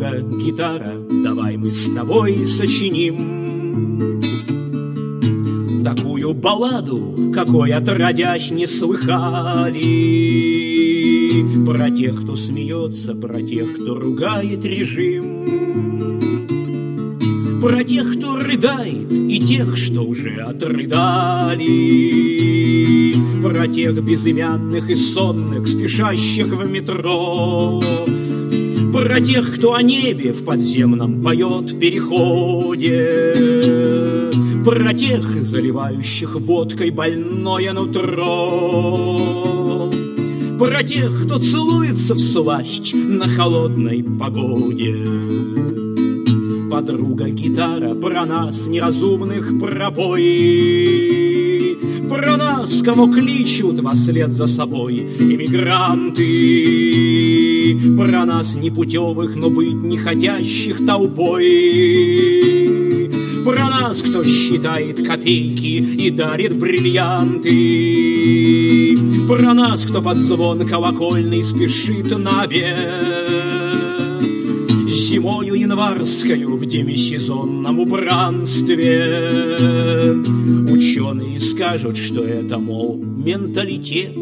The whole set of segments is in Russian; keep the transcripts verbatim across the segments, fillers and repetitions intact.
подруга гитара, давай мы с тобой сочиним такую балладу, какой отродясь не слыхали, про тех, кто смеется, про тех, кто ругает режим, про тех, кто рыдает, и тех, что уже отрыдали, про тех безымянных и сонных, спешащих в метро, про тех, кто о небе в подземном поет в переходе, про тех, заливающих водкой больное нутро, про тех, кто целуется всласть на холодной погоде. Подруга гитара, про нас, неразумных, пробой, про нас, кого кличут во след за собой иммигранты, про нас непутевых, но быть не хотящих толпой, про нас, кто считает копейки и дарит бриллианты, про нас, кто под звон колокольный спешит на обед, зимою январскою в демисезонном убранстве. Ученые скажут, что это, мол, менталитет,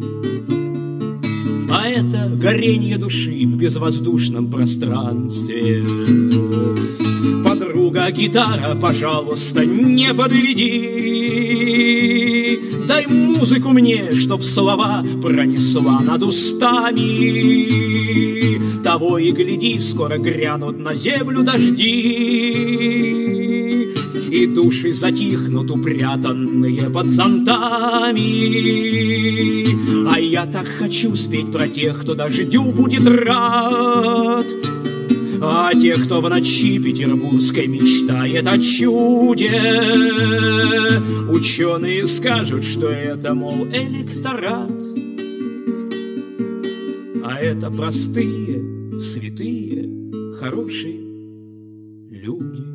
а это горение души в безвоздушном пространстве. Подруга гитара, пожалуйста, не подведи, дай музыку мне, чтоб слова пронесла над устами. Того и гляди, скоро грянут на землю дожди, и души затихнут, упрятанные под зонтами. А я так хочу спеть про тех, кто дождю будет рад, а тех, кто в ночи петербургской мечтает о чуде. Ученые скажут, что это, мол, электорат, а это простые, святые, хорошие люди.